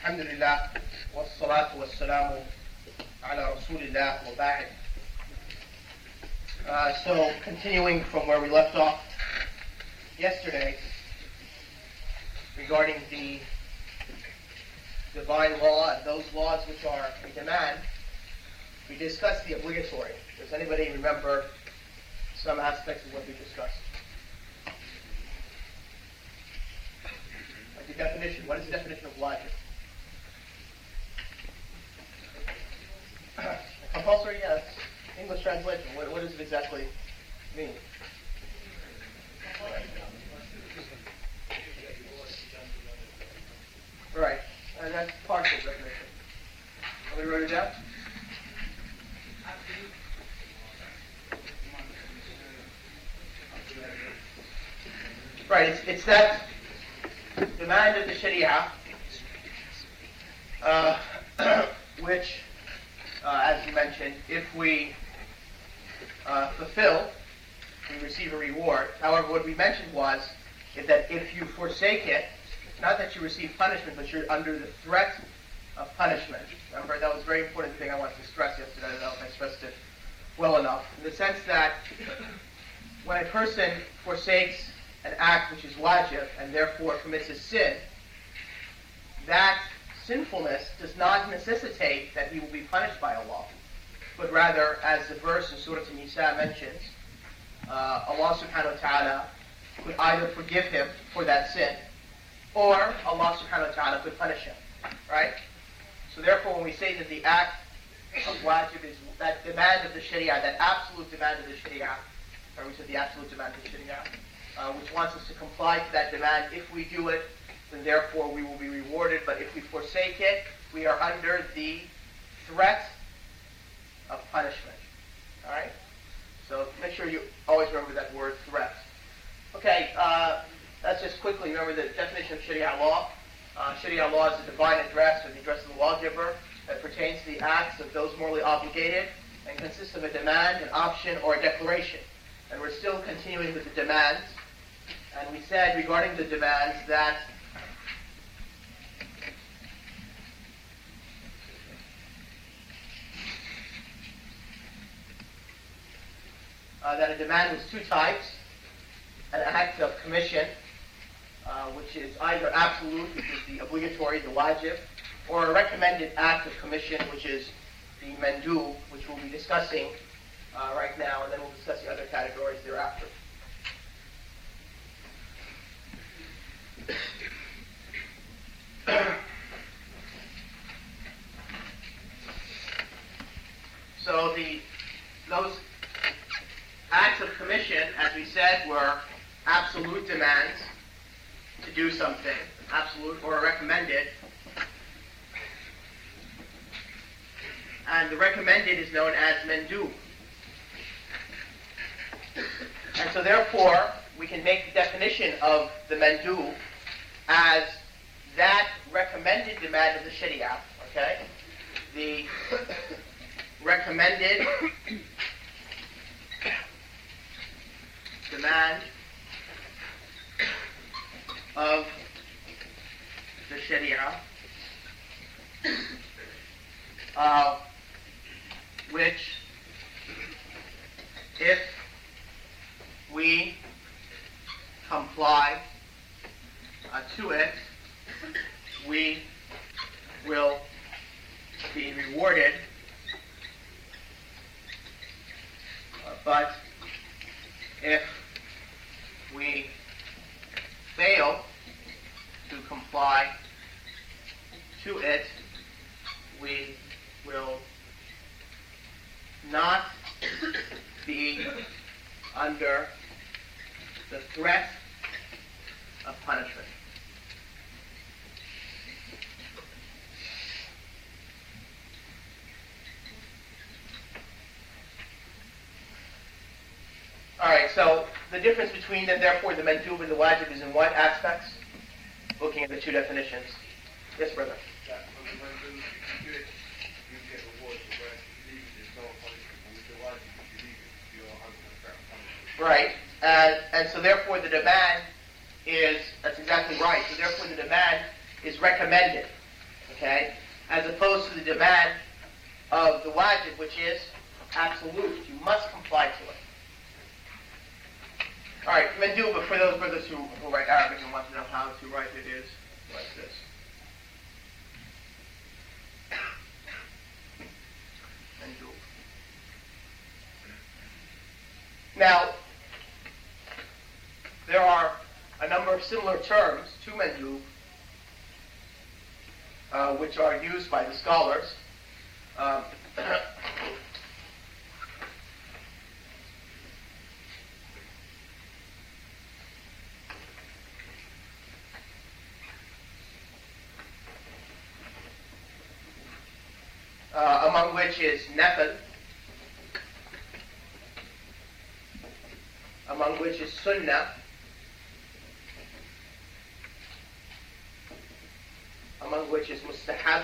الحمد لله والصلاة والسلام على رسول الله وبعد. So continuing from where we left off yesterday regarding the divine law and those laws which are a demand, we discussed the obligatory. Does anybody remember some aspects of what we discussed? Like the definition. What is the definition of logic? Compulsory, yes. English translation. What does it exactly mean? Right. And that's partial definition. Somebody wrote it down? Right. It's that demand of the Sharia, which, as you mentioned, if we fulfill, we receive a reward. However, what we mentioned was that if you forsake it, not that you receive punishment, but you're under the threat of punishment. Remember, that was a very important thing I wanted to stress yesterday. I don't know if I stressed it well enough. In the sense that when a person forsakes an act which is wajib and therefore commits a sin, that sinfulness does not necessitate that he will be punished by Allah, but rather, as the verse in Surah An-Nisa mentions, Allah subhanahu wa ta'ala could either forgive him for that sin, or Allah subhanahu wa ta'ala could punish him. Right? So therefore, when we say that the act of wajib is that demand of the Sharia, that absolute demand of the Sharia, or we said the absolute demand of the Sharia, which wants us to comply to that demand, if we do it, then therefore we will be rewarded. But if we forsake it, we are under the threat of punishment. Alright? So make sure you always remember that word, threat. Okay, let's just quickly remember the definition of Sharia law. Sharia law is the divine address, or the address of the lawgiver, that pertains to the acts of those morally obligated, and consists of a demand, an option, or a declaration. And we're still continuing with the demands. And we said regarding the demands that a demand was two types: an act of commission, which is either absolute, which is the obligatory, the wajib, or a recommended act of commission, which is the mandub, which we'll be discussing right now, and then we'll discuss the other categories thereafter. So those acts of commission, as we said, were absolute demands to do something, absolute or recommended. And the recommended is known as mandub. And so therefore, we can make the definition of the mandub as that recommended demand of the Sharia, okay? The recommended demand of the Sharia, which, if we comply to it, we will be rewarded. But if we fail to comply to it, we will not be under the threat of punishment. Alright, so the difference between them, therefore, the mandub and the wajib is in what aspects? Looking at the two definitions. Yes, brother. That when the mandub, you get rewards for where you leave it, there's no punishment. But with the wajib, if you leave it, you're under the threat of punishment. Right. And so therefore the demand is, that's exactly right. So therefore the demand is recommended. Okay? As opposed to the demand of the wajib, which is absolute. You must comply to it. Alright, manduba, for those brothers who write Arabic and want to know how to write it, is like this. Mandub. Now, there are a number of similar terms to mandub, which are used by the scholars. Among which is nafil, among which is sunnah, among which is mustahab,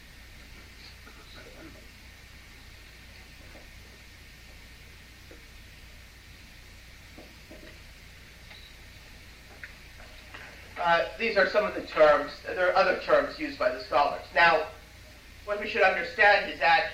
these are some of the terms. There are other terms used by the scholars. Now, what we should understand is that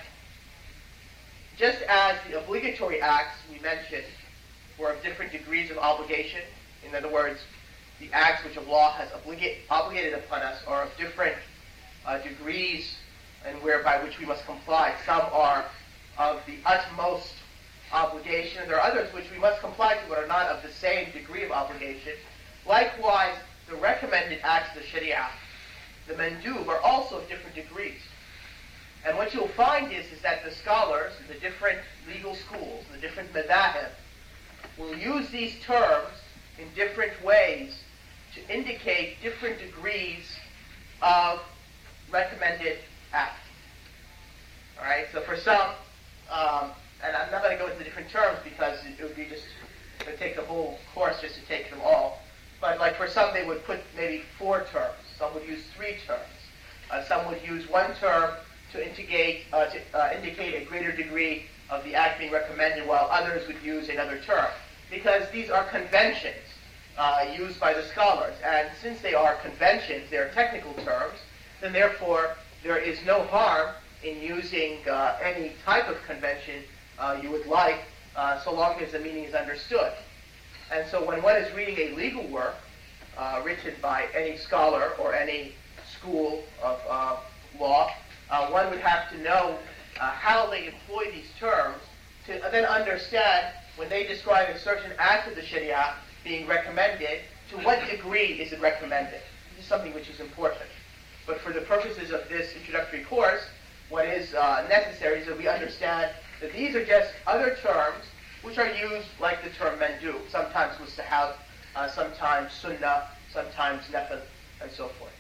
just as the obligatory acts we mentioned were of different degrees of obligation, in other words, the acts which Allah has obligated upon us are of different degrees and whereby which we must comply. Some are of the utmost obligation. There are others which we must comply to but are not of the same degree of obligation. Likewise, the recommended acts of the Sharia, the mandub, are also of different degrees. And what you'll find is that the scholars, the different legal schools, the different madhahib, will use these terms in different ways to indicate different degrees of recommended acts. All right, so for some, and I'm not going to go into the different terms because it would be just, it would take the whole course just to take them all. But like for some, they would put maybe 4 terms. Some would use 3 terms. Some would use 1 term to indicate a greater degree of the act being recommended, while others would use another term. Because these are conventions used by the scholars. And since they are conventions, they are technical terms, then therefore there is no harm in using any type of convention you would like, so long as the meaning is understood. And so when one is reading a legal work written by any scholar or any school of law, one would have to know how they employ these terms to then understand when they describe a certain act of the Sharia being recommended, to what degree is it recommended. This is something which is important. But for the purposes of this introductory course, what is necessary is that we understand that these are just other terms which are used like the term mandub, sometimes mustahab, sometimes sunnah, sometimes nafil, and so forth.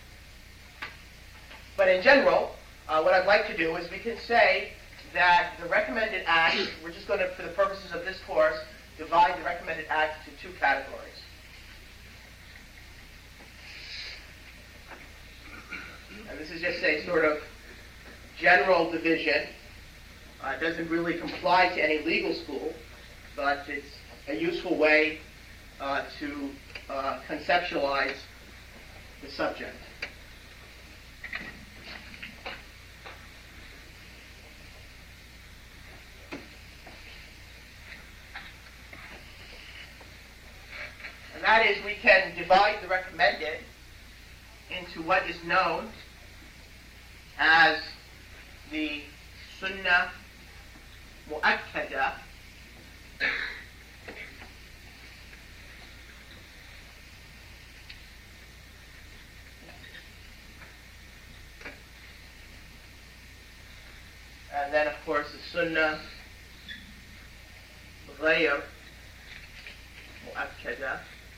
But in general, what I'd like to do is we can say that the recommended act, we're just going to, for the purposes of this course, divide the recommended act into 2 categories. And this is just a sort of general division. It doesn't really comply to any legal school, but it's a useful way to conceptualize the subject. And that is, we can divide the recommended into what is known as the sunnah mu'akkada, and then of course the sunnah ghayr mu'akkada,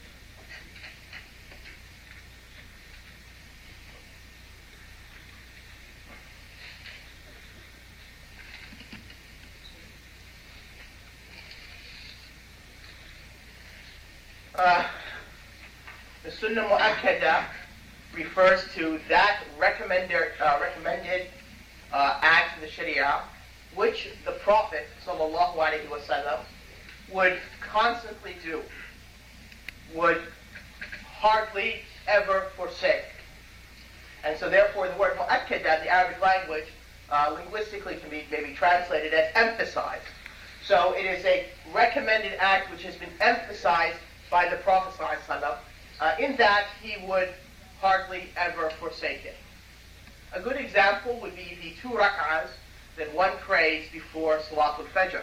the sunnah mu'akkada refers to that recommended act of the Sharia which the Prophet sallallahu alaihi wasallam would constantly do, would hardly ever forsake. And And so therefore the word mu'akkada in the Arabic language linguistically can be maybe translated as emphasized. So it is a recommended act which has been emphasized by the Prophet ﷺ, in that he would hardly ever forsake it. A good example would be the 2 rak'ahs that one prays before Salatul Fajr.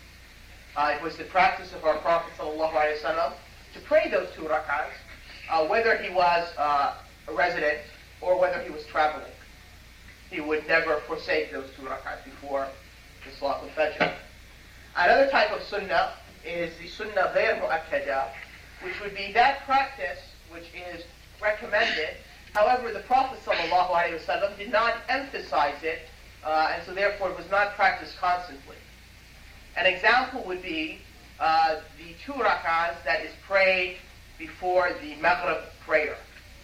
It was the practice of our Prophet ﷺ to pray those 2 rak'ahs, whether he was a resident or whether he was traveling. He would never forsake those 2 rak'ahs before the Salatul Fajr. Another type of sunnah is the sunnah ghayr mu'akkada, which would be that practice which is recommended. However, the Prophet ﷺ did not emphasize it, and so therefore it was not practiced constantly. An example would be the 2 rak'ahs that is prayed before the Maghrib prayer.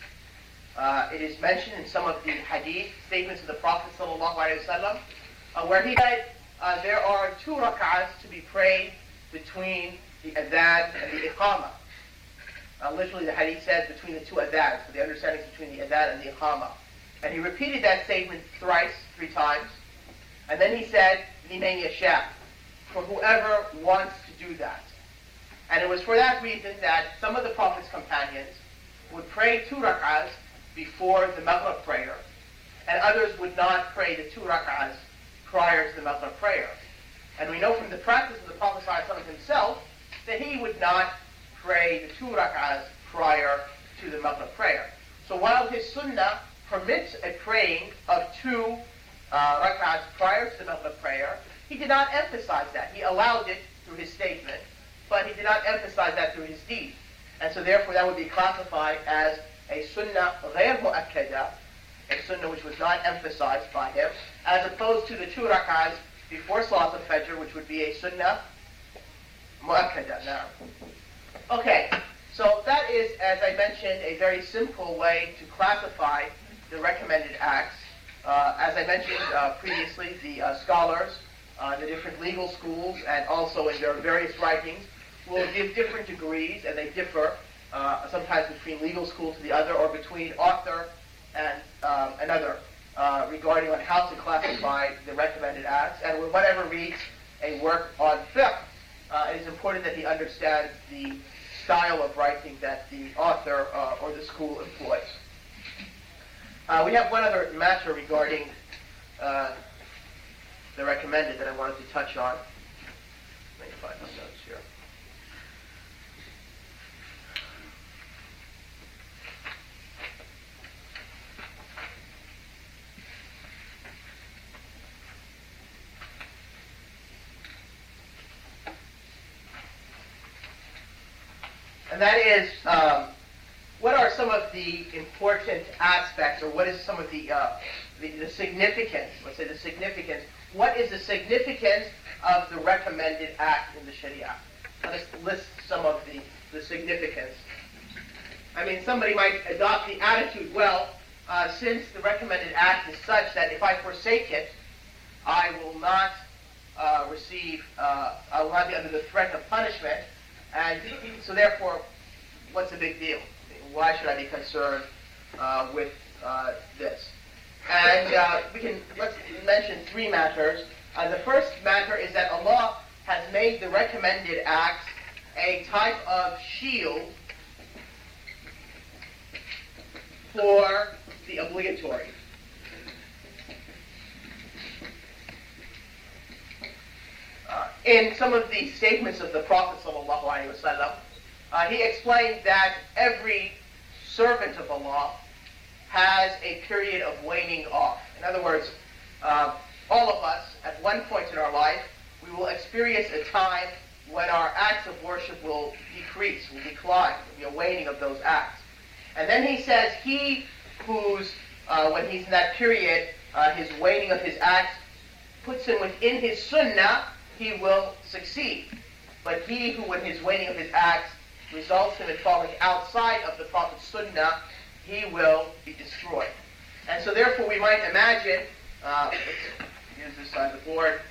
It is mentioned in some of the hadith statements of the Prophet ﷺ, where he said there are 2 rak'ahs to be prayed between the adhan and the iqamah. Literally the hadith says between the 2 adhans, so the understanding is between the adhan and the iqamah. And he repeated that statement thrice, 3 times, and then he said, liman yasha, for whoever wants to do that. And it was for that reason that some of the Prophet's companions would pray 2 rak'ahs before the Maghrib prayer, and others would not pray the 2 rak'ahs prior to the Maghrib prayer. And we know from the practice of the Prophet ﷺ himself that he would not pray the 2 rak'ahs prior to the Maghrib prayer. So while his sunnah permits a praying of 2 rak'ahs prior to the Maghrib prayer, he did not emphasize that. He allowed it through his statement, but he did not emphasize that through his deed. And so therefore that would be classified as a sunnah ghayr mu'akkada, a sunnah which was not emphasized by him, as opposed to the 2 rak'ahs before Salat al-Fajr, which would be a sunnah mu'akkada. Now, okay, so that is, as I mentioned, a very simple way to classify the recommended acts. As I mentioned previously, the scholars, the different legal schools, and also in their various writings, will give different degrees, and they differ sometimes between legal school to the other, or between author and another, regarding on how to classify the recommended acts. And whatever reads a work on fiqh, it is important that he understands the style of writing that the author or the school employs. We have one other matter regarding the recommended that I wanted to touch on. Let me find my notes here. And that is, what are some of the important aspects, or what is some of the significance, let's say the significance, what is the significance of the recommended act in the Sharia? Let's list some of the significance. I mean, somebody might adopt the attitude, well, since the recommended act is such that if I forsake it, I will not receive, I will not be under the threat of punishment, and so therefore, what's the big deal? Why should I be concerned with this? And let's mention 3 matters. The first matter is that Allah has made the recommended acts a type of shield for the obligatory. In some of the statements of the Prophet ﷺ, he explained that every servant of Allah has a period of waning off. In other words, all of us, at one point in our life, we will experience a time when our acts of worship will decrease, will decline, will be a waning of those acts. And then he says, he who's, when he's in that period, his waning of his acts puts him within his sunnah, he will succeed. But he who, when his waning of his acts results him in falling outside of the Prophet's sunnah, he will be destroyed. And so therefore we might imagine, let's use this side of the board.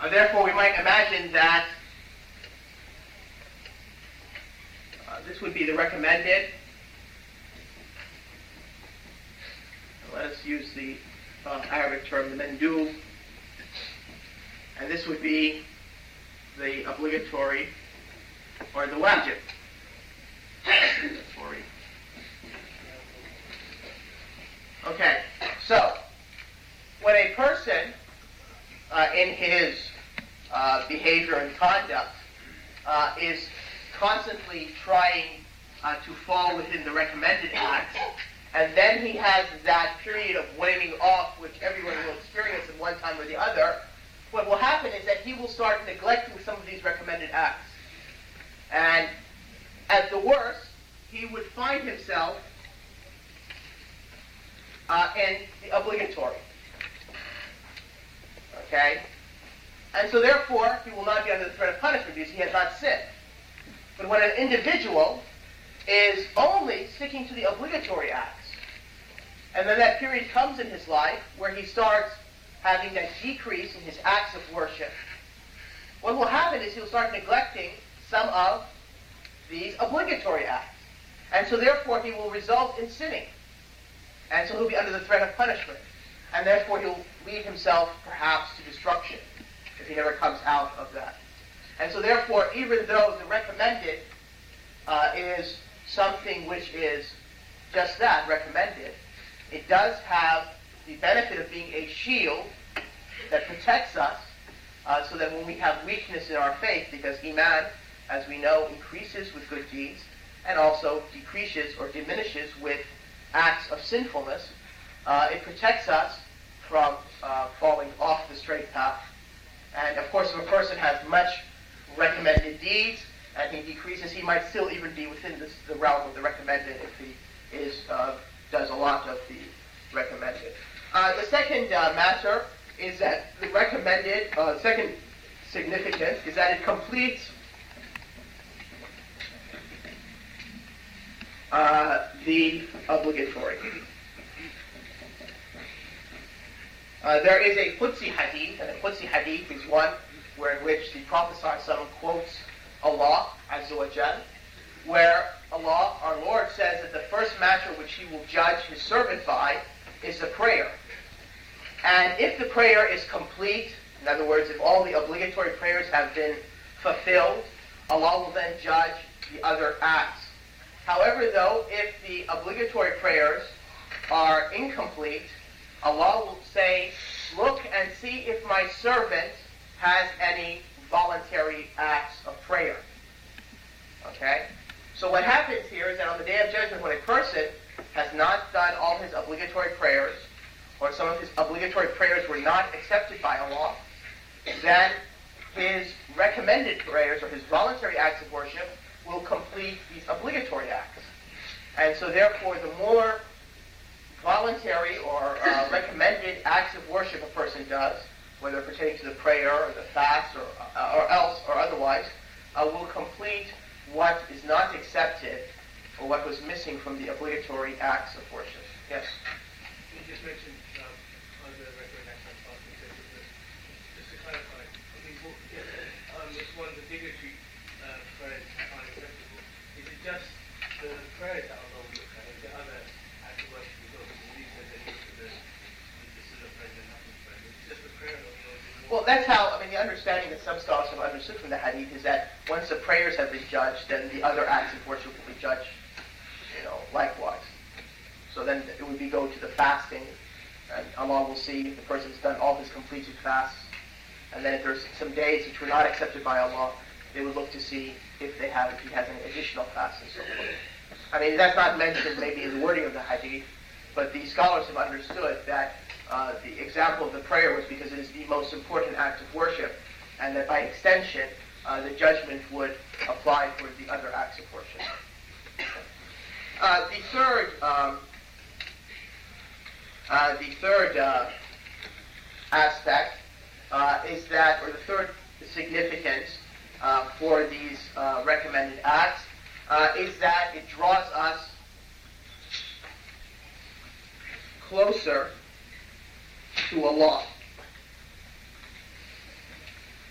Therefore, we might imagine that this would be the recommended. Let us use the Arabic term, the mandub. And this would be the obligatory or the wajib. Okay, so when a person in his behavior and conduct is constantly trying to fall within the recommended acts, and then he has that period of waning off, which everyone will experience at one time or the other, what will happen is that he will start neglecting some of these recommended acts. And at the worst, he would find himself in the obligatory. Okay? And so therefore, he will not be under the threat of punishment because he has not sinned. But when an individual is only sticking to the obligatory acts, and then that period comes in his life where he starts having that decrease in his acts of worship, what will happen is he'll start neglecting some of these obligatory acts. And so therefore he will result in sinning. And so he'll be under the threat of punishment. And therefore he'll lead himself perhaps to destruction if he never comes out of that. And so therefore, even though the recommended is something which is just that, recommended, it does have the benefit of being a shield that protects us so that when we have weakness in our faith, because Iman, as we know, increases with good deeds and also decreases or diminishes with acts of sinfulness, it protects us from falling off the straight path. And of course, if a person has much recommended deeds and he decreases, he might still even be within the realm of the recommended if he is does a lot of the recommended. The second matter is that the recommended, second significance is that it completes the obligatory. There is a Qudsi hadith, and a Qudsi hadith is one in which the Prophet ﷺ quotes Allah Azza wa Jal, where Allah, our Lord, says that the first matter which He will judge His servant by is the prayer. And if the prayer is complete, in other words, if all the obligatory prayers have been fulfilled, Allah will then judge the other acts. However, though, if the obligatory prayers are incomplete, Allah will say, look and see if my servant has any voluntary acts of prayer. Okay? So what happens here is that on the Day of Judgment, when a person has not done all his obligatory prayers, or some of his obligatory prayers were not accepted by Allah, then his recommended prayers, or his voluntary acts of worship, will complete these obligatory acts. And so therefore, the more voluntary or recommended acts of worship a person does, whether pertaining to the prayer or the fast or else or otherwise, will complete what is not accepted or what was missing from the obligatory acts of worship. Yes? You just mentioned on the record acts of fasting, just to clarify, I mean, this one, the obligatory prayers are acceptable. Is it just the prayers that are wrong, and the other acts of worship as well? Because you said that the Sunnah prayers and nothing prayers. It's just the prayer of Well, that's how, the understanding that some scholars have understood from the hadith is that once the prayers have been judged, then the other acts of worship will be judged, likewise. So then it would go to the fasting, and Allah will see if the person's done all his completed fasts. And then if there's some days which were not accepted by Allah, they would look to see if he has any additional fasts and so forth. That's not mentioned maybe in the wording of the hadith, but the scholars have understood that the example of the prayer was because it is the most important act of worship, and that by extension, the judgment would apply for the other acts of worship. The third aspect is that, or the third significance for these recommended acts is that it draws us closer to Allah.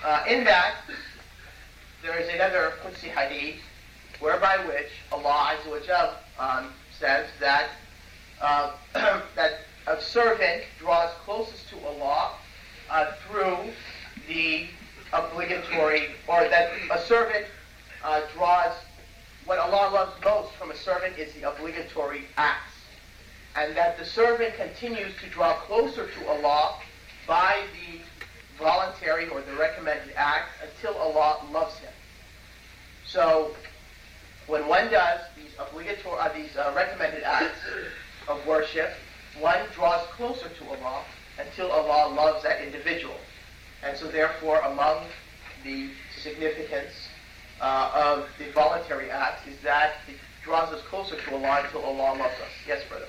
In that, there is another Qudsi hadith, whereby which Allah Azza wa Jal says that that a servant draws closest to Allah through the obligatory, or that a servant draws, what Allah loves most from a servant is the obligatory acts. And that the servant continues to draw closer to Allah by the voluntary or the recommended acts until Allah loves him. So, when one does these recommended acts of worship, one draws closer to Allah until Allah loves that individual. And so therefore, among the significance of the voluntary acts is that it draws us closer to Allah until Allah loves us. Yes, brother?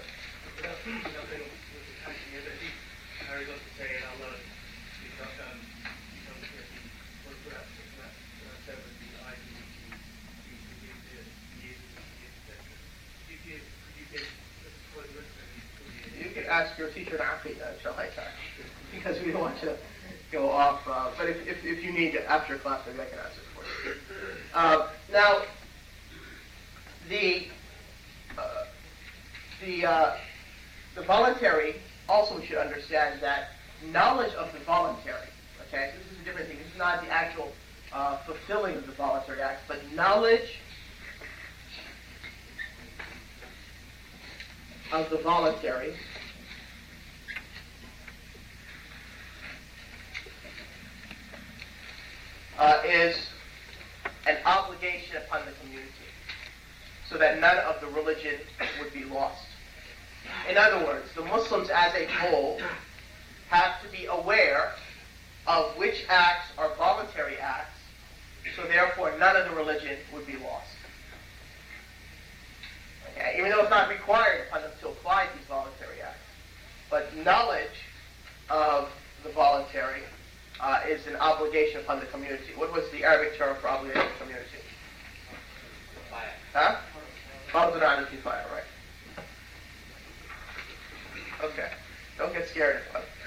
You can ask your teacher in Aqidah, because we don't want to go off. But if you need it after class, maybe I can answer it for you. Now, the voluntary, also we should understand that knowledge of the voluntary, okay, so this is a different thing. This is not the actual fulfilling of the voluntary acts, but knowledge of the voluntary is an obligation upon the community, so that none of the religion would be lost. In other words, the Muslims as a whole have to be aware of which acts are voluntary acts, so therefore none of the religion would be lost. Okay? Even though it's not required upon them to apply these voluntary acts. But knowledge of the voluntary is an obligation upon the community. What was the Arabic term for obligation of the community? Huh? Fardun ala al-kifaya, right. Okay. Don't get scared.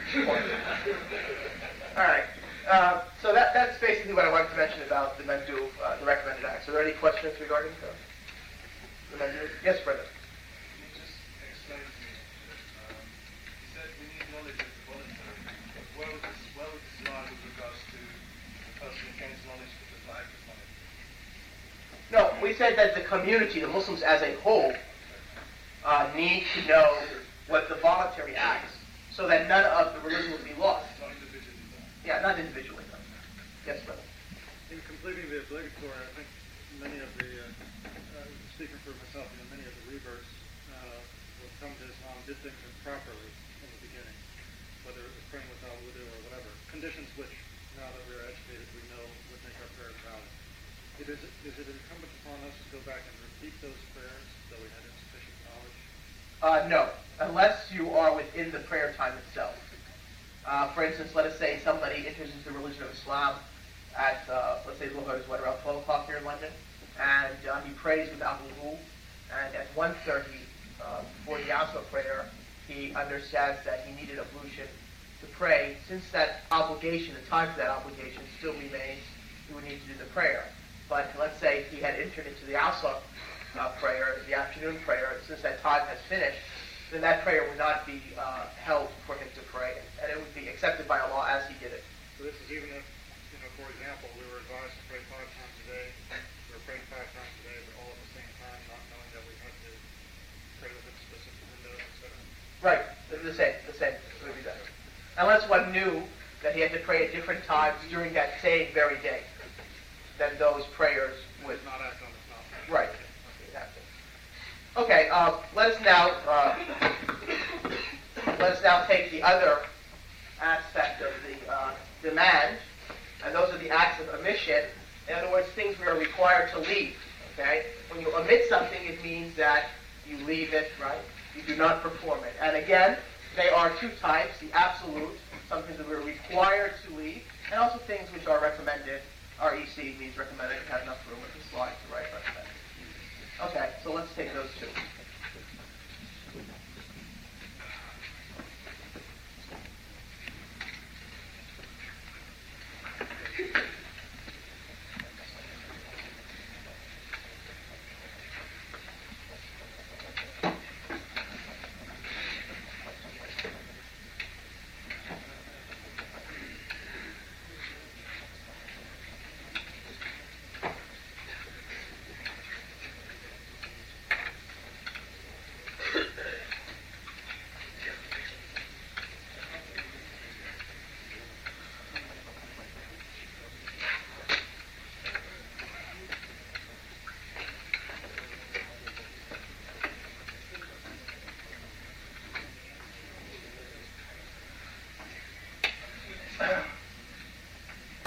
Alright. So that's basically what I wanted to mention about the mandub, the recommended acts. Are there any questions regarding the mandub? Yes, brother. Can you just explain to me? You said we need knowledge of the voluntary. Where would this lie with regards to the person who gains knowledge but does not act upon it? No, we said that the community, the Muslims as a whole, need to know what the voluntary acts, so that none of the religion will be lost. Not individually, though. Yeah, not individually. No. Yes, brother. In completing the obligatory, I think many of the, speaking for myself, many of the reverts will come to Islam did things improperly in the beginning, whether it was praying without wudu or whatever. Conditions which, now that we're educated, we know would make our prayers valid. Is it incumbent upon us to go back and repeat those prayers, though we had insufficient knowledge? No, unless you are within the prayer time itself. For instance, let us say somebody enters into the religion of Islam at, let's say Zuhr is around 12 o'clock here in London, and he prays without wudu, and at 1:30, before the Asr prayer, he understands that he needed ablution to pray. Since that obligation, the time for that obligation still remains, he would need to do the prayer. But let's say he had entered into the Asr prayer, the afternoon prayer, since that time has finished, then that prayer would not be held for him to pray, and it would be accepted by Allah as he did it. So this is even if, for example, we were advised to pray 5 times a day, we were praying 5 times a day, but all at the same time, not knowing that we had to pray within specific windows, etc. Right, the same would be that. Unless one knew that he had to pray at different times during that same very day, then those prayers would not act on Islam. Right. Okay. Let us now take the other aspect of the demand, and those are the acts of omission. In other words, things we are required to leave. Okay. When you omit something, it means that you leave it. Right. You do not perform it. And again, they are 2 types: the absolute, something that we're required to leave, and also things which are recommended. REC means recommended. You have enough room with the slide to write recommended. Okay, so let's take those 2.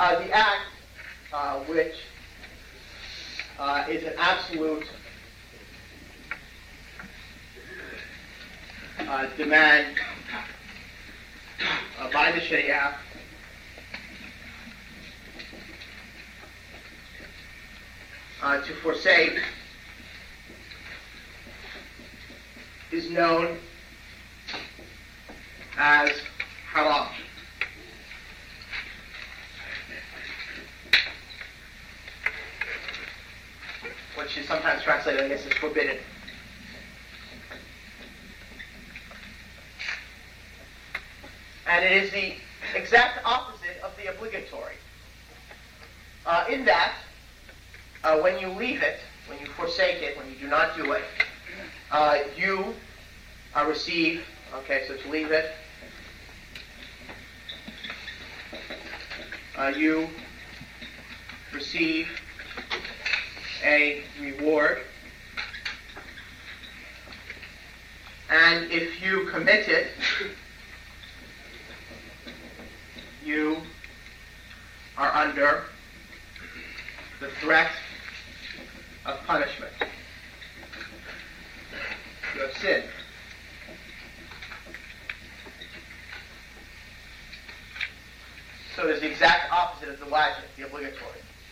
the act which is an absolute demand by the Sharia to forsake is known as haram. Which is sometimes translated, I guess, as forbidden. And it is the exact opposite of the obligatory. In that, when you leave it, when you forsake it, when you do not do it, you receive, okay, so to leave it, you receive a reward, and if you commit it, you are under the threat of punishment. You have sinned. So it is the exact opposite of the wajib, the obligatory.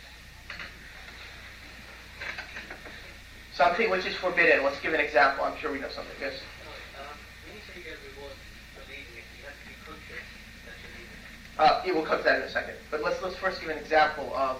Something which is forbidden. Let's give an example. I'm sure we know something. Yes? When you say you get a reward for leaving it, you have to be conscious that you're leaving it. We'll come to that in a second. But let's first give an example of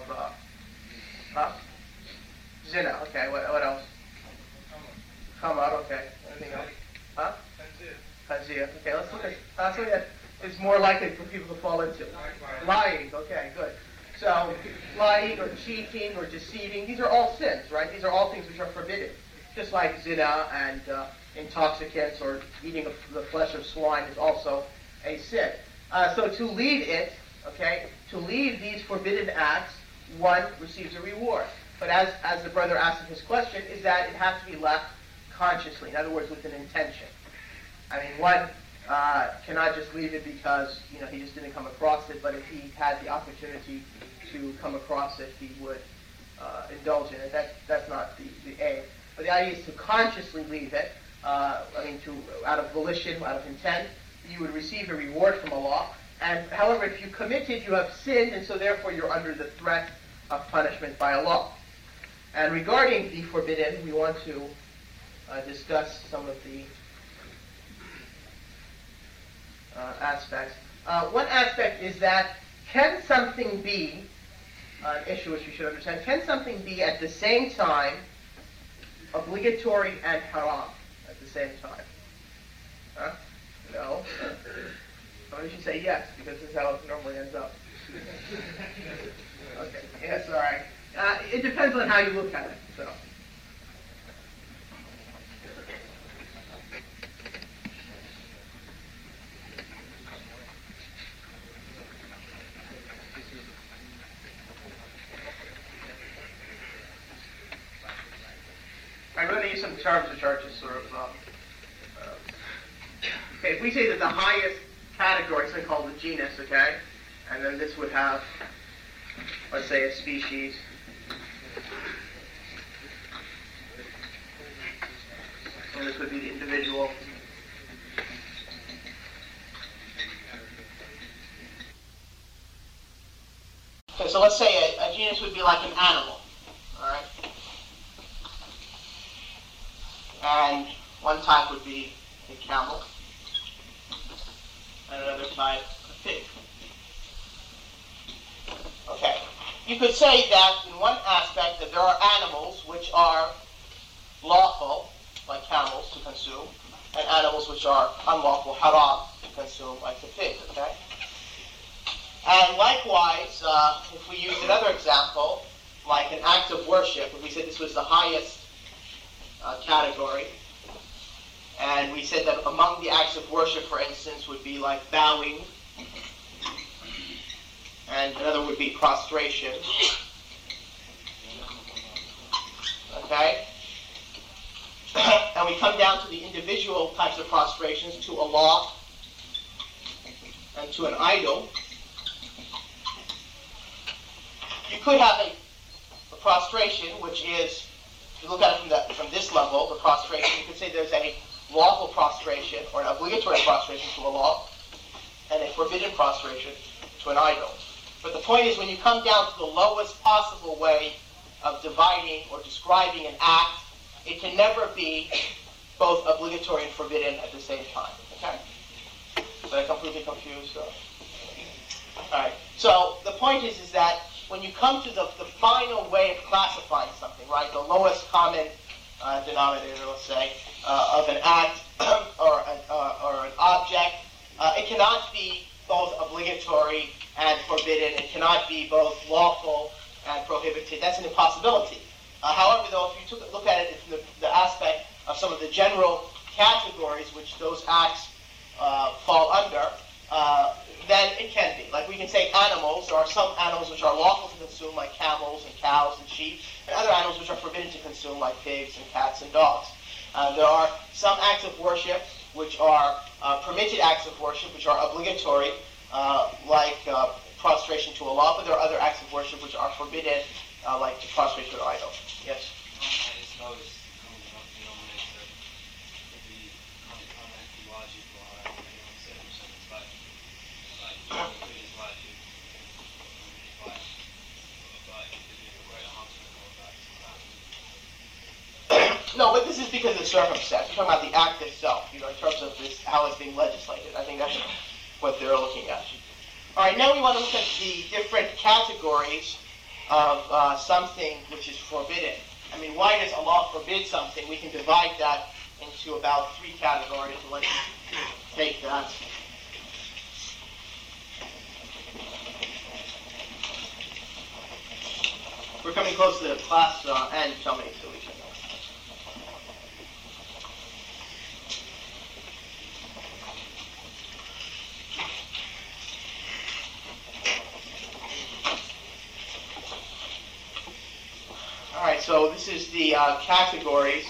zina. Okay. What else? Khamar. Okay. Anything else? Huh? Khanzir. Okay. Let's look at something that is more likely for people to fall into. Lying. Okay. Good. So, lying or cheating or deceiving, these are all sins, right? These are all things which are forbidden. Just like zina and intoxicants or eating the flesh of swine is also a sin. So to leave it, okay, to leave these forbidden acts, one receives a reward. But as the brother asked in his question, is that it has to be left consciously, in other words, with an intention. I mean, one cannot just leave it because, he just didn't come across it, but if he had the opportunity to come across it, he would indulge in it. That's not the aim. But the idea is to consciously leave it, out of volition, out of intent, you would receive a reward from Allah. And however, if you committed, you have sinned, and so therefore you're under the threat of punishment by Allah. And regarding the forbidden, we want to discuss some of the aspects. One aspect is that can something be, an issue which you should understand, can something be at the same time obligatory and haram at the same time? Huh? No? Somebody should say yes, because this is how it normally ends up. Okay, yes, all right. It depends on how you look at it, so. I'm going to use some terms which are just sort of, okay, if we say that the highest category is something called the genus, okay, and then this would have, let's say, a species, and this would be the individual. Okay, so let's say a genus would be like an animal, all right? And one type would be a camel, and another type a pig. Okay, you could say that in one aspect that there are animals which are lawful, like camels, to consume, and animals which are unlawful, haram, to consume, like the pig, okay? And likewise, if we use another example, like an act of worship, if we said this was the highest category, and we said that among the acts of worship, for instance, would be like bowing, and another would be prostration. Okay? And we come down to the individual types of prostrations, to Allah and to an idol. could have a prostration, which is, if you look at it from this level, the prostration, you could say there's a lawful prostration or an obligatory prostration to a law and a forbidden prostration to an idol. But the point is, when you come down to the lowest possible way of dividing or describing an act, it can never be both obligatory and forbidden at the same time. Okay? Did I completely confused? All right. So the point is that when you come to the final way of classifying something, right, the lowest common denominator, let's say, of an act or an object, it cannot be both obligatory and forbidden. It cannot be both lawful and prohibited. That's an impossibility. However, though, if you look at it from the aspect of some of the general categories which those acts fall under, then it can be. Like we can say animals. There are some animals which are lawful to consume, like camels and cows and sheep, and other animals which are forbidden to consume, like pigs and cats and dogs. There are some acts of worship which are permitted acts of worship, which are obligatory, like prostration to Allah, but there are other acts of worship which are forbidden, like prostration to an idol. Yes? No, but this is because of the circumstance. We're talking about the act itself, in terms of this, how it's being legislated. I think that's what they're looking at. All right, now we want to look at the different categories of something which is forbidden. I mean, why does Allah forbid something? We can divide that into about 3 categories. Let's take that. We're coming close to the class end, somebody, so we can. All right, so this is the categories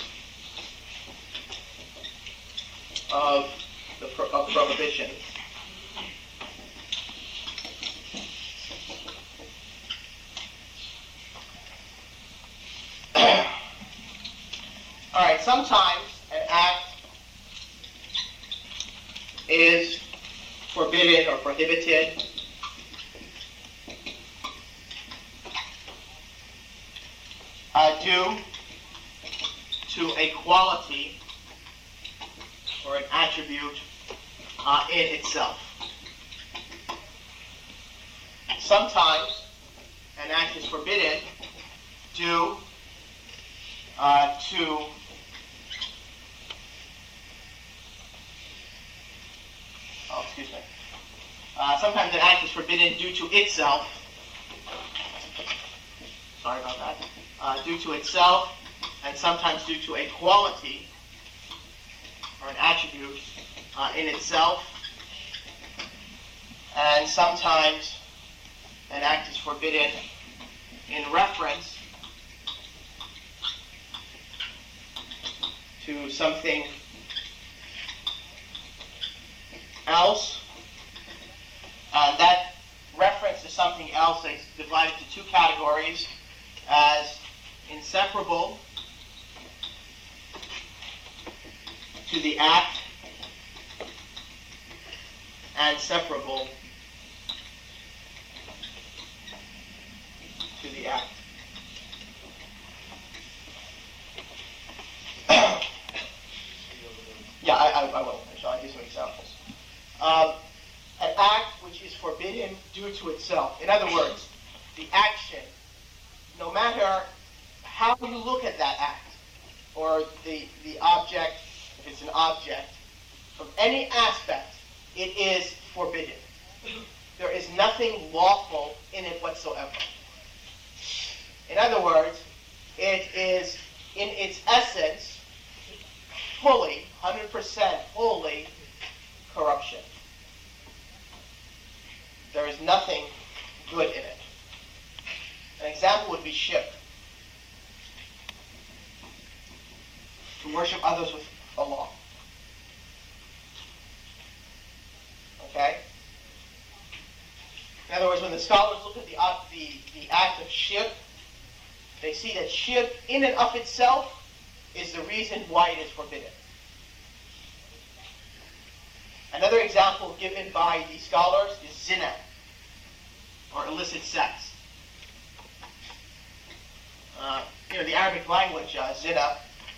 of prohibition. All right, sometimes an act is forbidden or prohibited due to a quality or an attribute in itself. Sometimes an act is forbidden due to sometimes an act is forbidden due to itself. Sorry about that. Due to itself, and sometimes due to a quality or an attribute in itself, and sometimes an act is forbidden in reference to something else. That reference to something else is divided into 2 categories as inseparable to the act and separable to the act. Yeah, I will. I'll give some examples. An act which is forbidden due to itself. In other words, the action, no matter how you look at that act, or the object, if it's an object, from any aspect, it is forbidden. There is nothing lawful in it whatsoever. In other words, it is, in its essence, fully, 100% wholly corruption. There is nothing good in it. An example would be shirk. To worship others with Allah. Okay? In other words, when when the scholars look at the act of shirk, they see that shirk in and of itself is the reason why it is forbidden. Another example given by the scholars is zina, or illicit sex. The Arabic language, zina,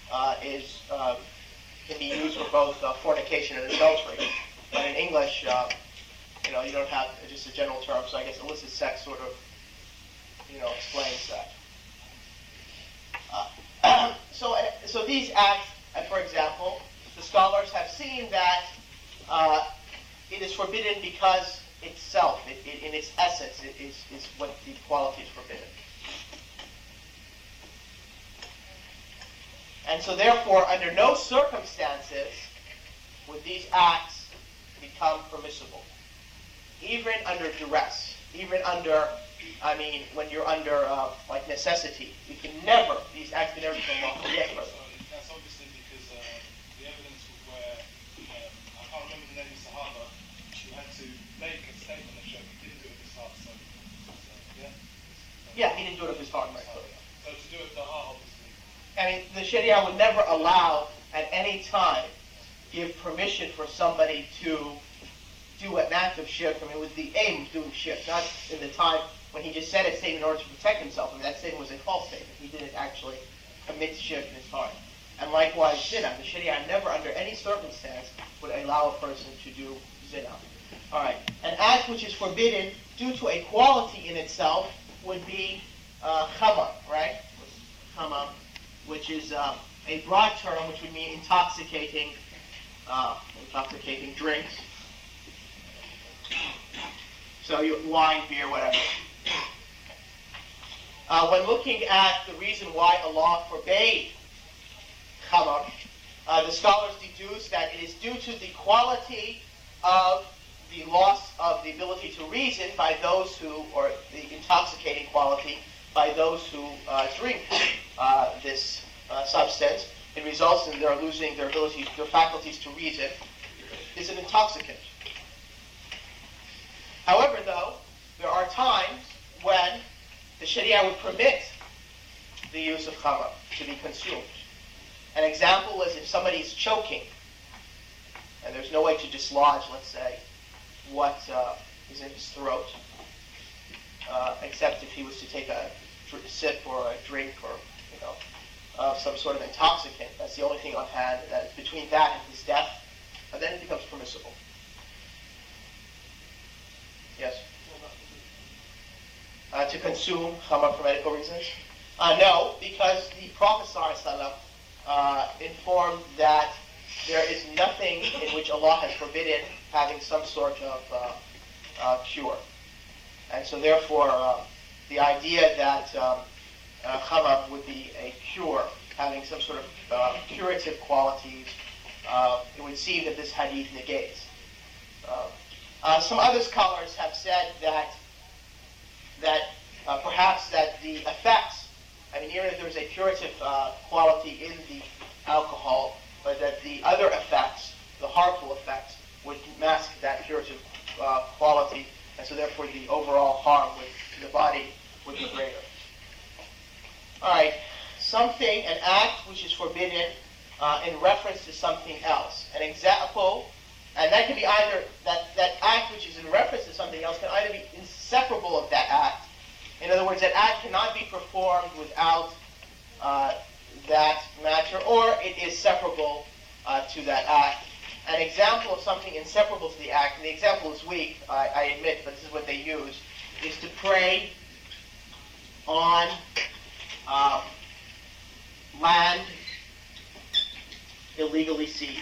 can be used for both fornication and adultery. But in English, you don't have just a general term, so I guess illicit sex sort of, explains that. So these acts, for example, the scholars have seen that it is forbidden because itself, in its essence, is what the quality is forbidden. And so therefore, under no circumstances would these acts become permissible. Even under duress, even under, when you're under, necessity, these acts can never become lawful. Yeah, that's obviously because the evidence was where, I can't remember the name of Sahaba, who had to make a statement of shirk. He didn't do it with his heart, so yeah, he didn't do it with his heart, right? So to do it with the heart, obviously. The Sharia would never allow, at any time, give permission for somebody to do an act of shirk, with the aim of doing shirk, not in the time when he just said a statement in order to protect himself. That statement was a false statement. He didn't actually commit shirk in his heart. And likewise, zina. The Sharia never, under any circumstance, would allow a person to do zina. All right. An act which is forbidden due to a quality in itself would be khamar, right? Khamar, which is a broad term, which would mean intoxicating drinks. So wine, beer, whatever. When looking at the reason why Allah forbade khamar, the scholars deduce that it is due to the quality of the loss of the ability to reason by those who, or the intoxicating quality by those who drink this substance. It results in their losing their ability, their faculties to reason. Is an intoxicant. However, though, there are times when the Sharia would permit the use of khamar to be consumed. An example is if somebody is choking, and there's no way to dislodge, let's say, what is in his throat, except if he was to take a sip or a drink or some sort of intoxicant. That's the only thing on hand. That between that and his death, then it becomes permissible. Yes? To consume khamar for medical reasons? No, because the Prophet ﷺ informed that there is nothing in which Allah has forbidden having some sort of cure. And so therefore, the idea that khamar would be a cure, having some sort of curative qualities, it would seem that this hadith negates. Some other scholars have said that perhaps that the effects, even if there's a curative quality in the alcohol, but that the other effects, the harmful effects, would mask that curative quality, and so therefore the overall harm to the body would be greater. All right, an act which is forbidden in reference to something else. An example, and that can be either, that act which is in reference to something else can either be inseparable of that act. In other words, that act cannot be performed without that matter, or it is separable to that act. An example of something inseparable to the act, and the example is weak, I admit, but this is what they use, is to prey on land illegally seized.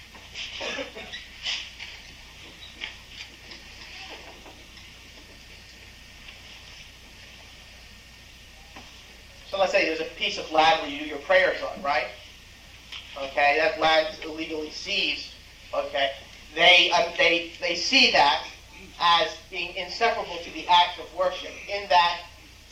So let's say there's a piece of land where you do your prayers on, right? Okay, that land is illegally seized. Okay, they see that as being inseparable to the act of worship. In that,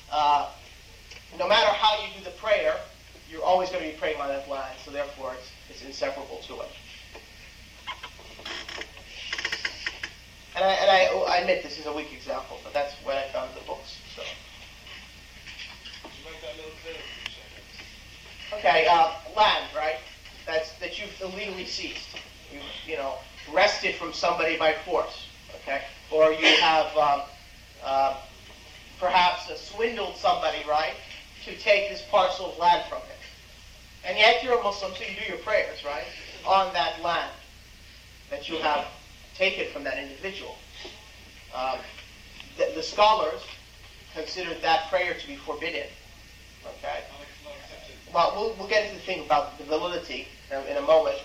no matter how you do the prayer, you're always going to be praying on that land. So therefore, it's inseparable to it. And I admit this is a weak example, but that's what I found in the books. So. Could you make that a little clearer? Okay, land, right? That you've illegally seized. You wrested from somebody by force. Okay, or you have perhaps swindled somebody, right, to take this parcel of land from him. And yet you're a Muslim, so you do your prayers, right, on that land that you have taken from that individual. The scholars considered that prayer to be forbidden. Okay. Well, we'll get into the thing about the validity in a moment,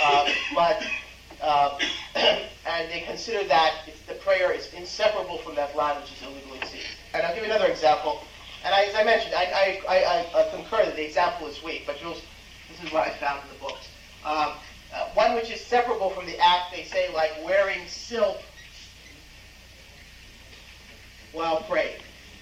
and they consider that the prayer is inseparable from that land which is illegally seized. And I'll give you another example. And as I mentioned, I concur that the example is weak, but this is what I found in the books. One which is separable from the act, they say, like wearing silk while praying.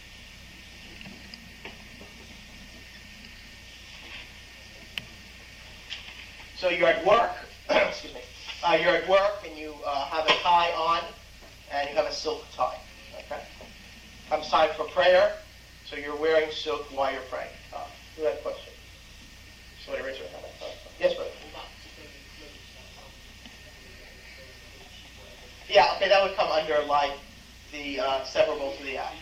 So you're at work, excuse me, you're at work and you have a tie on and you have a silk tie, okay? Comes time for prayer, so you're wearing silk while you're praying. Who had a question? Somebody raise their hand. Yes, brother. Yeah, okay, that would come under like the separable to the act.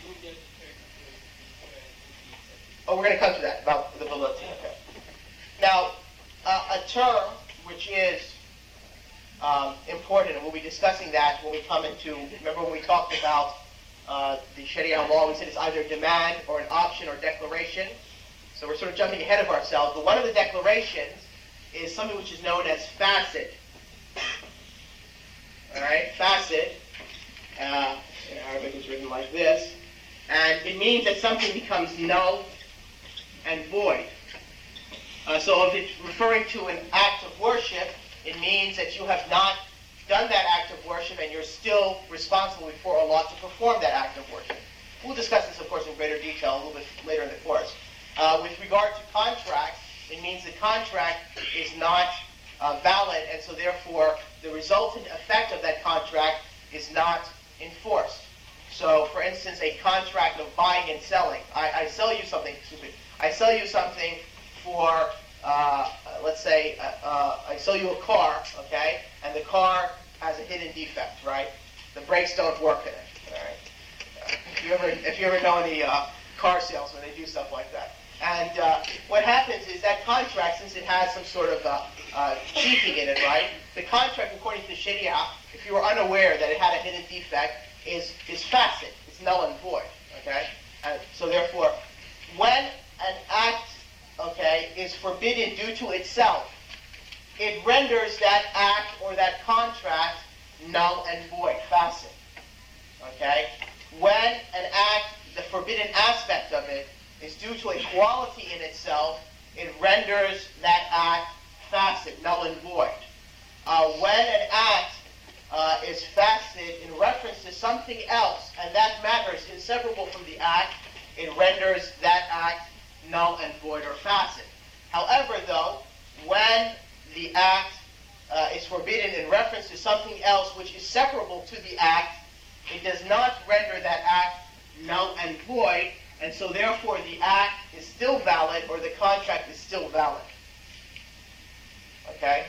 Oh, we're going to come to that, about the validity, okay. Now, a term which is important, and we'll be discussing that when we come into, remember when we talked about the Sharia law, we said it's either a demand or an option or declaration. So we're sort of jumping ahead of ourselves. But one of the declarations is something which is known as fasid. All right, fasid. In Arabic it's written like this. And it means that something becomes null and void. So if it's referring to an act of worship, it means that you have not done that act of worship and you're still responsible before Allah to perform that act of worship. We'll discuss this, of course, in greater detail a little bit later in the course. With regard to contract, it means the contract is not valid, and so therefore the resultant effect of that contract is not enforced. So, for instance, a contract of buying and selling. I sell you something, I sell you something for, let's say, I sell you a car, okay, and the car has a hidden defect, right? The brakes don't work in it, all right? If you ever know any car salesmen, they do stuff like that. And what happens is that contract, since it has some sort of cheating in it, right? The contract, according to the Sharia, if you were unaware that it had a hidden defect, is fasid. It's null and void, okay? And so therefore, when an act, okay, is forbidden due to itself, it renders that act or that contract null and void, fasid, okay? When an act, the forbidden aspect of it, is due to a quality in itself, it renders that act fasid, null and void. When an act is fasid in reference to something else, and that matter is inseparable from the act, it renders that act null and void or fasid. However, though, when the act is forbidden in reference to something else which is separable to the act, it does not render that act null and void, and so therefore the act is still valid or the contract is still valid. Okay?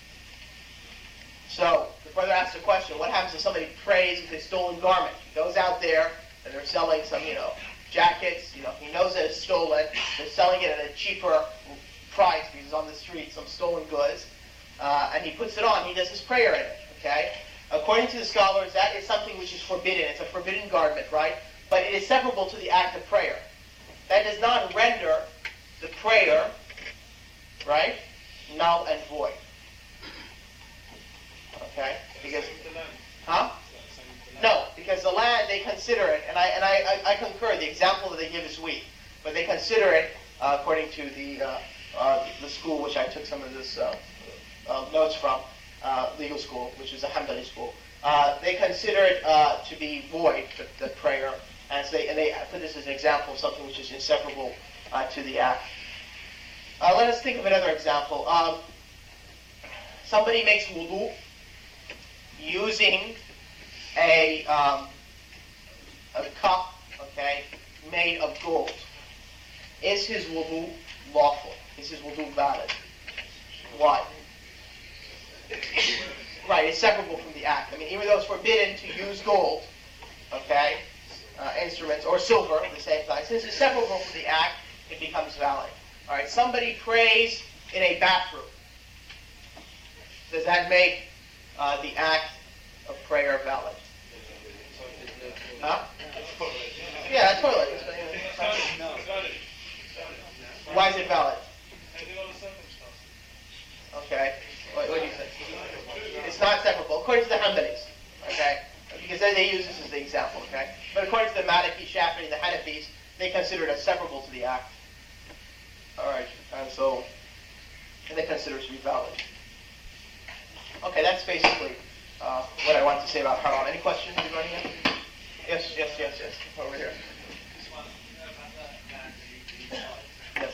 So, the brother asked a question, what happens if somebody prays with a stolen garment? He goes out there and they're selling some, jackets, he knows that it's stolen, they're selling it at a cheaper price because it's on the street, some stolen goods, and he puts it on, he does his prayer in it, okay? According to the scholars, that is something which is forbidden. It's a forbidden garment, right? But it is separable to the act of prayer. That does not render the prayer, right, null and void. Okay? Because, huh? No, because the land, they consider it, and I concur, the example that they give is weak, but they consider it, according to the school which I took some of this notes from, legal school, which is a Hanbali school, they consider it to be void, the prayer, and they put this as an example of something which is inseparable to the act. Let us think of another example. Somebody makes wudu using a cup, okay, made of gold, is his wudu lawful? Is his wudu valid? Why? Right, it's separable from the act. I mean, even though it's forbidden to use gold, okay, instruments, or silver at the same time, since it's separable from the act, it becomes valid. All right, somebody prays in a bathroom. Does that make the act of prayer valid? Huh? Yeah, a toilet. Why is it valid? Okay. What do you think? It's not separable, according to the Hanbalis. Okay? Because they use this as the example, okay? But according to the Maliki, Shafi'i, and the Hanafis, they consider it as separable to the act. Alright, and they consider it to be valid. Okay, that's basically what I want to say about haram. Any questions regarding that? Yes. Over here. Yes.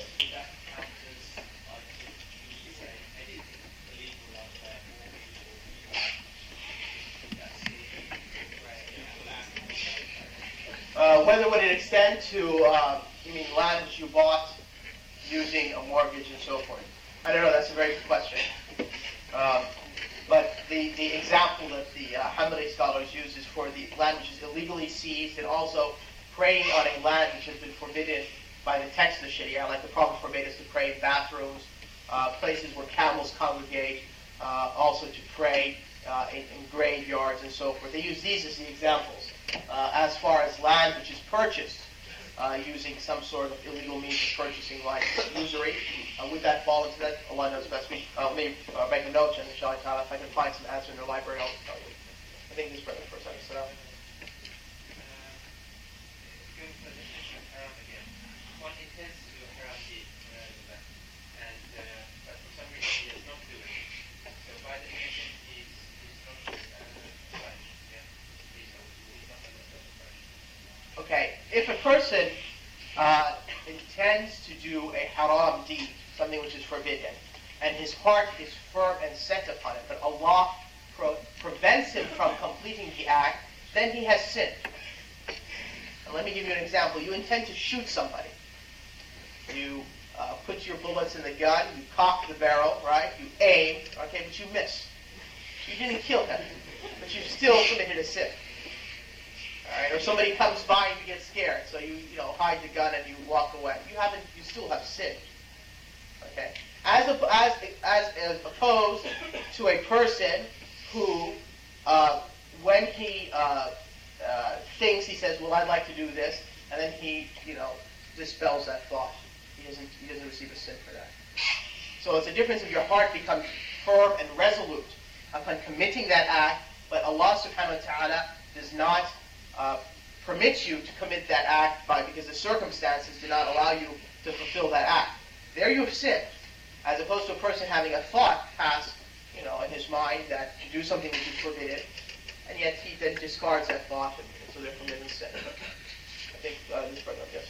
Whether would it extend to, you mean land that you bought using a mortgage and so forth? I don't know, that's a very good question. But the example that the Hanbali scholars use is for the land which is illegally seized, and also praying on a land which has been forbidden by the text of the Sharia, like the Prophet forbade us to pray in bathrooms, places where camels congregate, also to pray in graveyards and so forth. They use these as the examples. As far as land which is purchased using some sort of illegal means of purchasing, like usury, would that fall into that? Allah knows best. Let me make a note, and inshallah ta'ala, if I can find some answer in the library, I'll tell you. I think this brother first time. So. Okay, if a person intends to do a haram deed, something which is forbidden, and his heart is firm and set upon it, but Allah prevents him from completing the act, then he has sinned. And let me give you an example. You intend to shoot somebody. You put your bullets in the gun, you cock the barrel, right? You aim, okay, but you miss. You didn't kill him, but you still committed a sin. All right, or somebody comes by and you get scared, so you hide the gun and you walk away. You still have sinned. Okay, as opposed to a person who, when he thinks, he says, "Well, I'd like to do this," and then he, dispels that thought. He doesn't receive a sin for that. So it's a difference if your heart becomes firm and resolute upon committing that act, but Allah Subhanahu wa Taala does not permits you to commit that act because the circumstances do not allow you to fulfill that act. There you have sinned, as opposed to a person having a thought pass, in his mind that to do something which is forbidden, and yet he then discards that thought, and so they're committing sin. I think this brother, yes.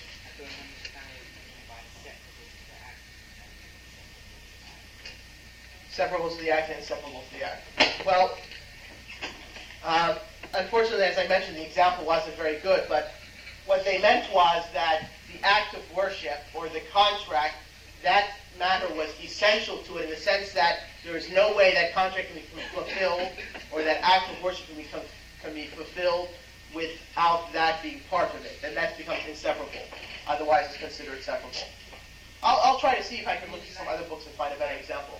Separable to the act and inseparable to the act. Well, unfortunately, as I mentioned, the example wasn't very good, but what they meant was that the act of worship or the contract, that matter was essential to it in the sense that there is no way that contract can be fulfilled or that act of worship can be fulfilled without that being part of it. Then that becomes inseparable. Otherwise, it's considered separable. I'll try to see if I can look at some other books and find a better example.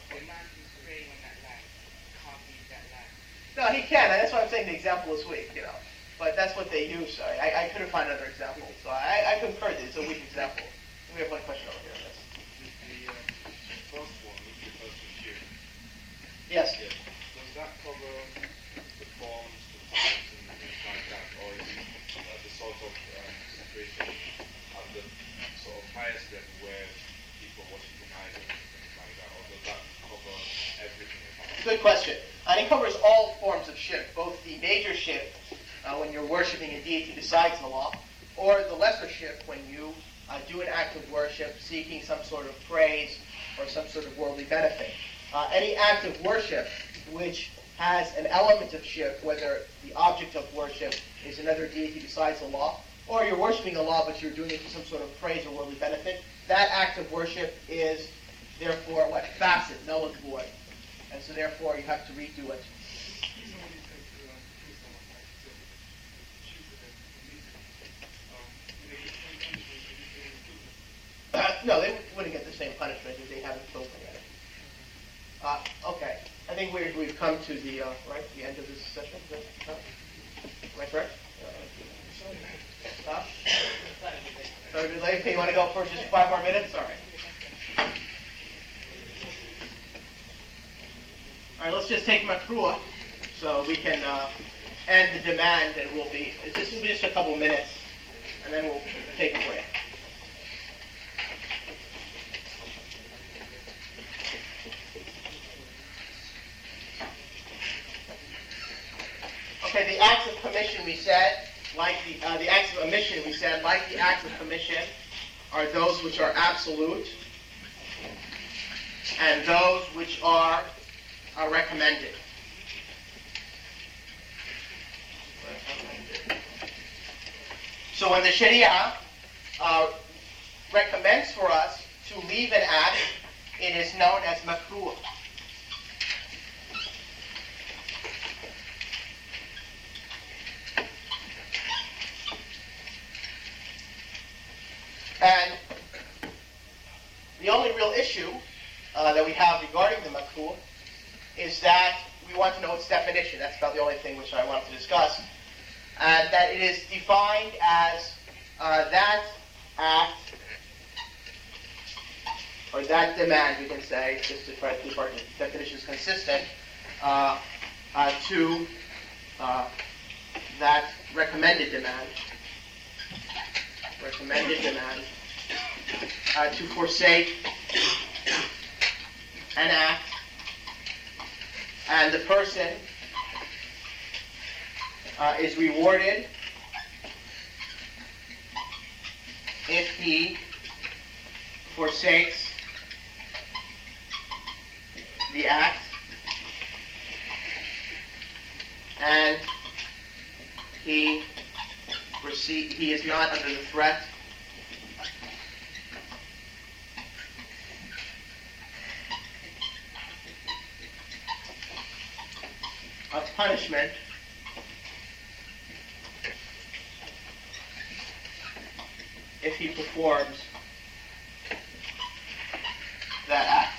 No, he can. That's why I'm saying the example is weak, But that's what they use. I couldn't find another example. So I concur that it's a weak example. We have one question over here. The first one, which refers to shirk. Yes. Does that cover the forms, the types, and things like that? Or is it the sort of situation at the sort of highest level where people worshiping idols and things like that? Or does that cover everything? Good question. And it covers all forms of shirk, both the major shirk, when you're worshiping a deity besides Allah, or the lesser shirk, when you do an act of worship seeking some sort of praise or some sort of worldly benefit. Any act of worship which has an element of shirk, whether the object of worship is another deity besides Allah, or you're worshiping Allah but you're doing it for some sort of praise or worldly benefit, that act of worship is therefore what? Facet, null and void. And so therefore you have to redo it. No, they wouldn't get the same punishment if they haven't spoken yet. Okay. I think we've come to the the end of this session. Am I correct? Sorry, a bit late. Okay, you want to go for just 5 more minutes? All right. All right, let's just take makruh so we can end the demand, and this will be just a couple minutes, and then we'll take a break. Okay, the acts of commission we said, like the acts of omission we said, like the acts of commission, are those which are absolute, and those which are recommended. So when the Sharia recommends for us to leave an act, it is known as makruh. And the only real issue that we have regarding the makruh is that we want to know its definition. That's about the only thing which I wanted to discuss. And that it is defined as that act, or that demand, we can say, just to try to keep our definitions consistent, to that recommended demand. To forsake an act, and the person is rewarded if he forsakes the act and he is not under the threat of punishment if he performs that act.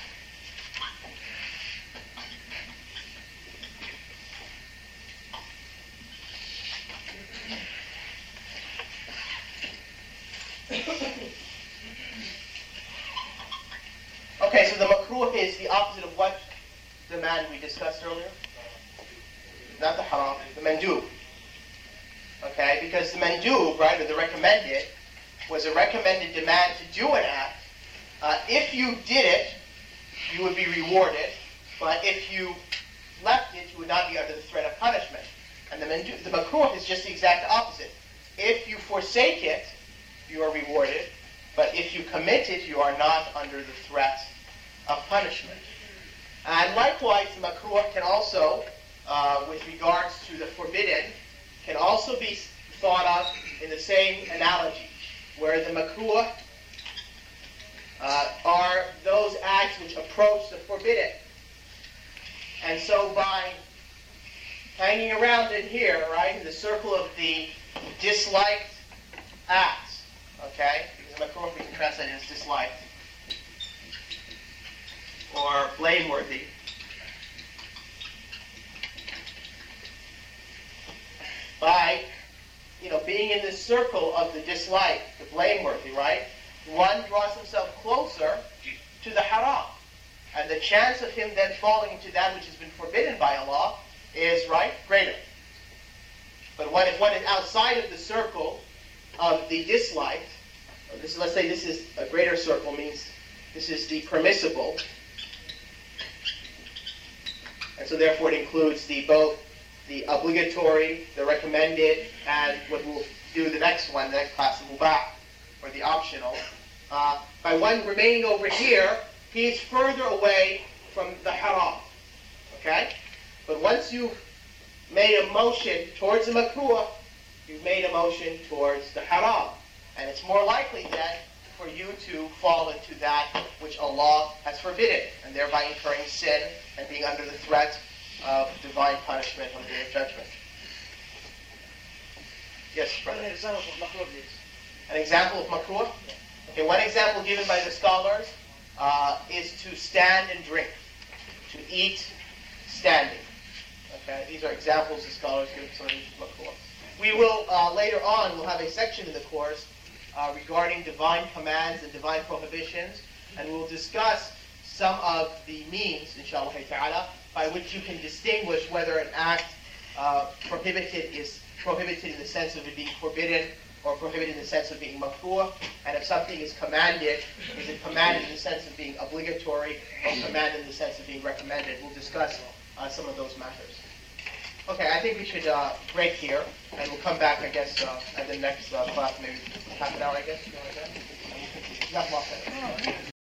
Okay, so the makruh is the opposite of what demand we discussed earlier? Not the haram, the mandub. Okay, because the mandub, right, or the recommended, was a recommended demand to do an act. If you did it, you would be rewarded, but if you left it, you would not be under the threat of punishment. And the makruh is just the exact opposite. If you forsake it, you are rewarded, but if you commit it, you are not under the threat of punishment. And likewise, the makruh can also, with regards to the forbidden, can also be thought of in the same analogy, where the makruh are those acts which approach the forbidden. And so by hanging around in here, right, in the circle of the disliked acts, okay, because makruh we can translate as disliked or blameworthy. By, being in this circle of the dislike, the blameworthy, right, one draws himself closer to the haram. And the chance of him then falling into that which has been forbidden by Allah is, right, greater. But if one is outside of the circle of the disliked, let's say this is a greater circle, means this is the permissible. And so therefore it includes both the obligatory, the recommended, and what we'll do the next class, the mubah, or the optional. By one remaining over here, he is further away from the haram. Okay? But once you've made a motion towards the makruh, you've made a motion towards the haram. And it's more likely then for you to fall into that which Allah has forbidden, and thereby incurring sin and being under the threat of divine punishment on the Day of Judgment. Yes, brother. An example of makruh, please. An example of makruh? Okay, one example given by the scholars is to stand and drink, to eat standing. Okay, these are examples the scholars give some of these makruh. We will, later on, we'll have a section in the course regarding divine commands and divine prohibitions, and we'll discuss some of the means, inshallah ta'ala, by which you can distinguish whether an act prohibited is prohibited in the sense of it being forbidden or prohibited in the sense of being makruh, and if something is commanded, is it commanded in the sense of being obligatory or commanded in the sense of being recommended. We'll discuss some of those matters. Okay, I think we should break here, and we'll come back, I guess, at the next class, maybe half an hour, I guess. Something like that. And we'll continue.